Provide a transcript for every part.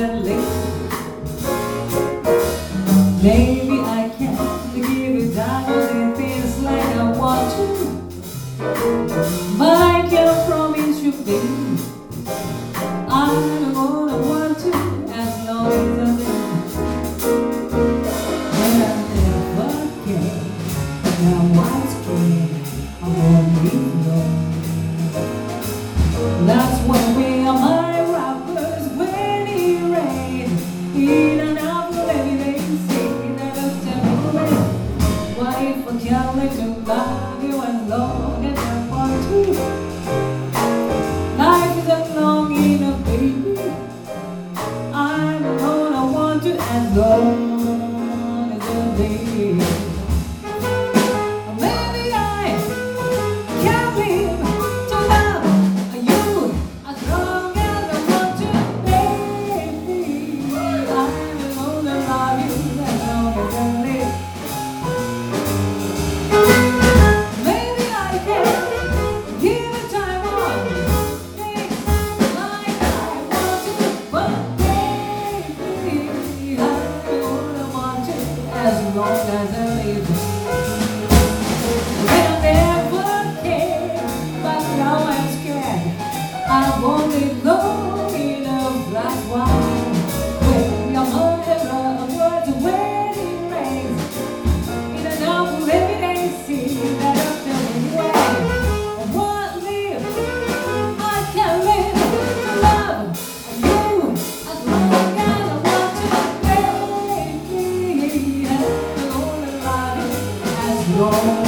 gently. Maybe I can't give it diamonds and things like I want to, but I can promise you, baby, I'm gonna want to as long as I live. But I never can. Now I'm scared I won't be alone. That's when we are my rappers when it rains. In and out of every day, sing that a temporary. What if I can't let you love you as long as I want to? Life isn't long enough, baby. I'm gonna want to as long as a day. As long as I live, I never cared, but now I'm scared. I won't live long enough. That's why when you're forever, words when it rains, in and out of every day, see that I'm feeling way. I won't live, I can't live to love you as long as I want to, baby. No.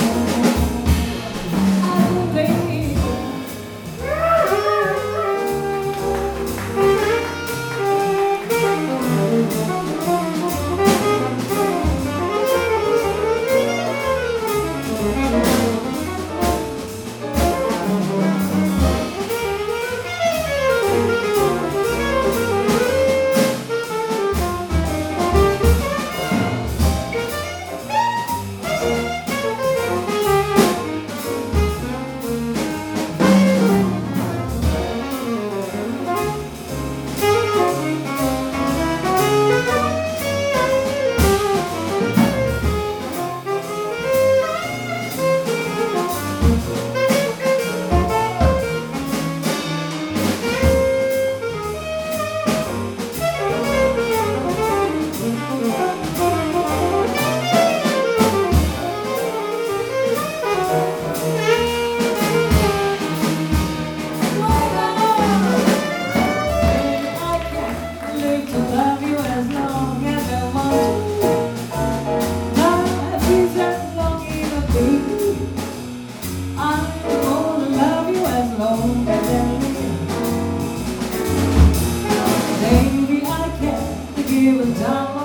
Baby, I can't give a damn.